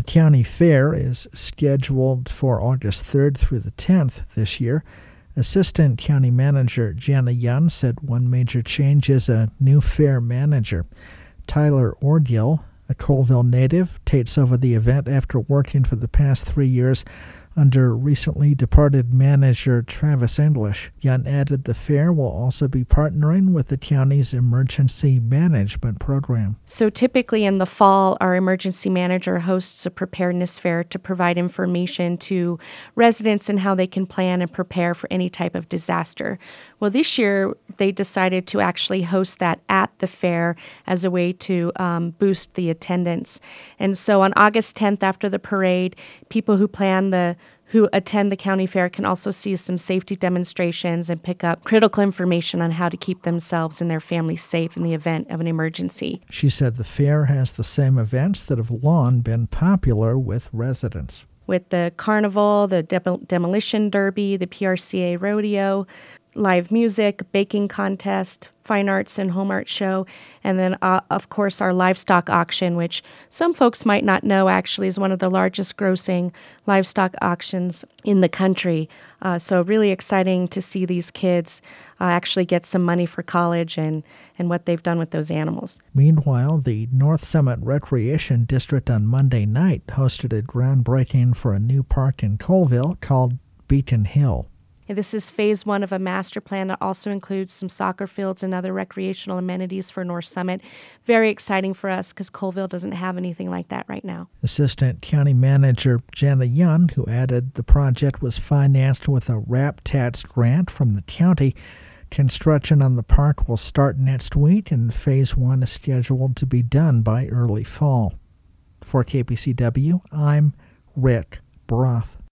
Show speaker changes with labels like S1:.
S1: county fair is scheduled for August 3rd through the 10th this year. Assistant County Manager Jana Yun said one major change is a new fair manager. Tyler Ordiel, a Colville native, takes over the event after working for the past 3 years under recently departed manager Travis English. Yun added the fair will also be partnering with the county's emergency management program.
S2: So typically in the fall, our emergency manager hosts a preparedness fair to provide information to residents and how they can plan and prepare for any type of disaster. Well, this year they decided to actually host that at the fair as a way to boost the attendance. And so on August 10th after the parade, people who attend the county fair can also see some safety demonstrations and pick up critical information on how to keep themselves and their families safe in the event of an emergency.
S1: She said the fair has the same events that have long been popular with residents.
S2: With the carnival, the demolition derby, the PRCA rodeo, live music, baking contest, fine arts and home art show, and then, of course, our livestock auction, which some folks might not know actually is one of the largest grossing livestock auctions in the country. So really exciting to see these kids actually get some money for college and what they've done with those animals.
S1: Meanwhile, the North Summit Recreation District on Monday night hosted a groundbreaking for a new park in Colville called Beacon Hill.
S2: This is phase 1 of a master plan that also includes some soccer fields and other recreational amenities for North Summit. Very exciting for us because Colville doesn't have anything like that right now.
S1: Assistant County Manager Jana Yun, who added the project was financed with a RAP-TATS grant from the county. Construction on the park will start next week, and phase 1 is scheduled to be done by early fall. For KPCW, I'm Rick Broth.